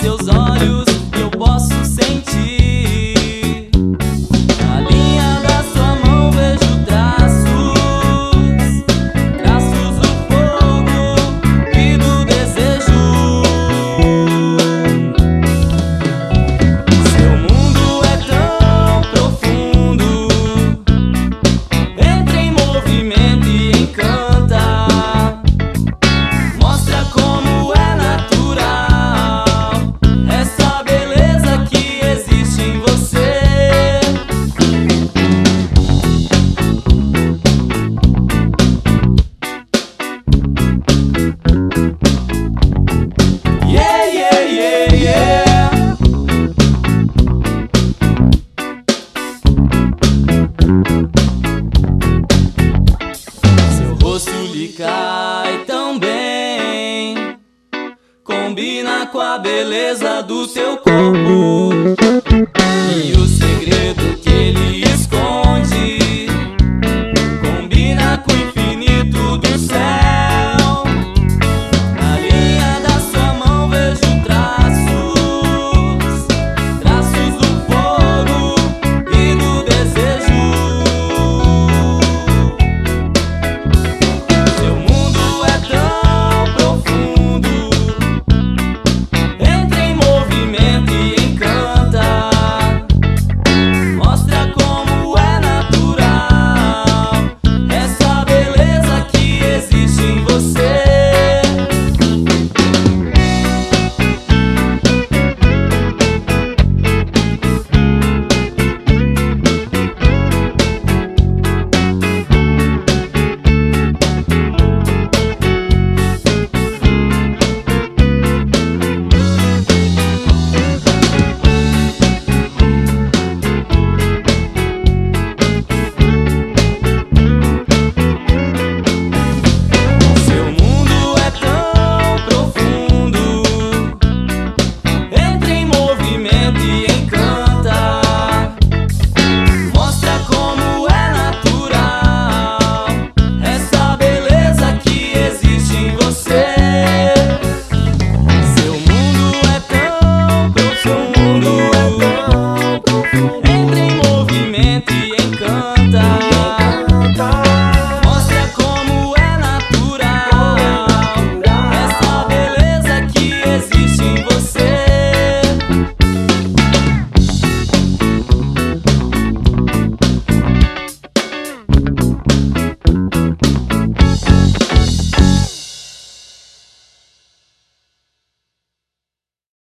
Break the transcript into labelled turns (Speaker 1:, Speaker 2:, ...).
Speaker 1: seus olhos eu posso sentir. Na linha da sua mão vejo traços, traços do fogo e do desejo. Seu mundo é tão profundo, entra em movimento e encanta. Mostra como é natural essa beleza que existe em você. Yeah, yeah, yeah, yeah. Seu rosto lhe cai tão bem, combina com a beleza do seu corpo. E o segredo